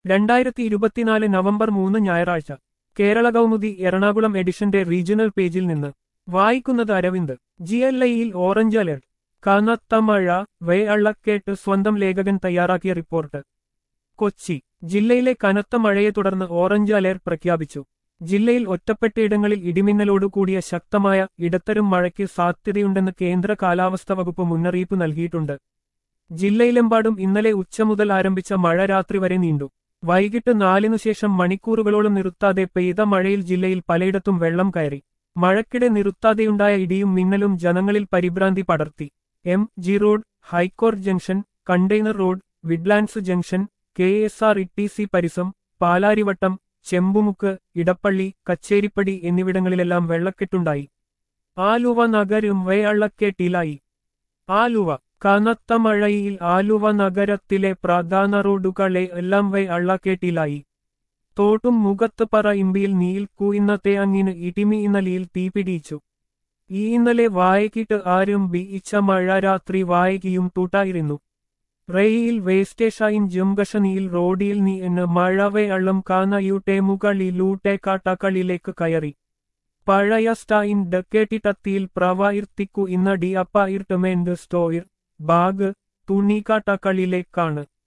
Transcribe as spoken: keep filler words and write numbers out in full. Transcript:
രണ്ടായിരത്തി ഇരുപത്തിനാല് നവംബർ മൂന്ന് ഞായറാഴ്ച കേരള കൗമുദി എറണാകുളം എഡിഷന്റെ റീജിയണൽ പേജിൽ നിന്ന് വായിക്കുന്നത് അരവിന്ദ്. ജി എൽ ഐയിൽ ഓറഞ്ച് അലർട്ട്. കനത്ത മഴ വെള്ളക്കെട്ട്. സ്വന്തം ലേഖകൻ തയ്യാറാക്കിയ റിപ്പോർട്ട്. കൊച്ചി. ജില്ലയിലെ കനത്ത മഴയെ തുടർന്ന് ഓറഞ്ച് അലർട്ട് പ്രഖ്യാപിച്ചു. ജില്ലയിൽ ഒറ്റപ്പെട്ടയിടങ്ങളിൽ ഇടിമിന്നലോടുകൂടിയ ശക്തമായ ഇടത്തരം മഴയ്ക്ക് സാധ്യതയുണ്ടെന്ന് കേന്ദ്ര കാലാവസ്ഥാ വകുപ്പ് മുന്നറിയിപ്പ് നൽകിയിട്ടുണ്ട്. ജില്ലയിലെമ്പാടും ഇന്നലെ ഉച്ച മുതൽ ആരംഭിച്ച മഴ രാത്രി വരെ നീണ്ടു. വൈകിട്ട് നാലിനുശേഷം മണിക്കൂറുകളോളം നിർത്താതെ പെയ്ത മഴയിൽ ജില്ലയിൽ പലയിടത്തും വെള്ളം കയറി. മഴയ്ക്കിടെ നിർത്താതെയുണ്ടായ ഇടിയും മിന്നലും ജനങ്ങളിൽ പരിഭ്രാന്തി പടർത്തി. M G road, high court junction, container road, woodlands junction, K S R T C സി പരിസം, പാലാരിവട്ടം, ചെമ്പുമുക്ക്, ഇടപ്പള്ളി, കച്ചേരിപ്പടി എന്നിവിടങ്ങളിലെല്ലാം വെള്ളക്കെട്ടുണ്ടായി. ആലുവ നഗരം വെള്ളക്കെട്ടിലായി. ആലുവ. കനത്ത മഴയിൽ ആലുവ നഗരത്തിലെ പ്രധാന റോഡുകളെ എല്ലാം വെള്ളക്കെട്ടിലായി. തോട്ടും മുഖത്ത് പറ ഇമ്പിയിൽ നീൽക്കൂ ഇന്നത്തെ അങ്ങിന് ഇടിമി ഇന്നലെയിൽ തീപിടിച്ചു. ഈ ഇന്നലെ വായകിട്ട് ആരംഭിച്ച മഴ രാത്രി വായകിയും തൂട്ടായിരുന്നു. റെയിൽ വേസ്റ്റേഷായും ജംഗഷനിയിൽ റോഡിൽ നീ എന്ന് മഴ വെള്ളം കാനയുടെ മുകളിലൂടെ കാട്ടകളിലേക്ക് കയറി. പഴയ സ്റ്റൈൻ ഡക്കേട്ടിട്ടത്തിയിൽ പ്രവായിർത്തിക്കു ഇന്ന ഡി അപ്പായിർട്ട്മെന്റ് സ്റ്റോയിർ ബാഗ് തുണിക്കാട്ടകളിലേക്കാണ്.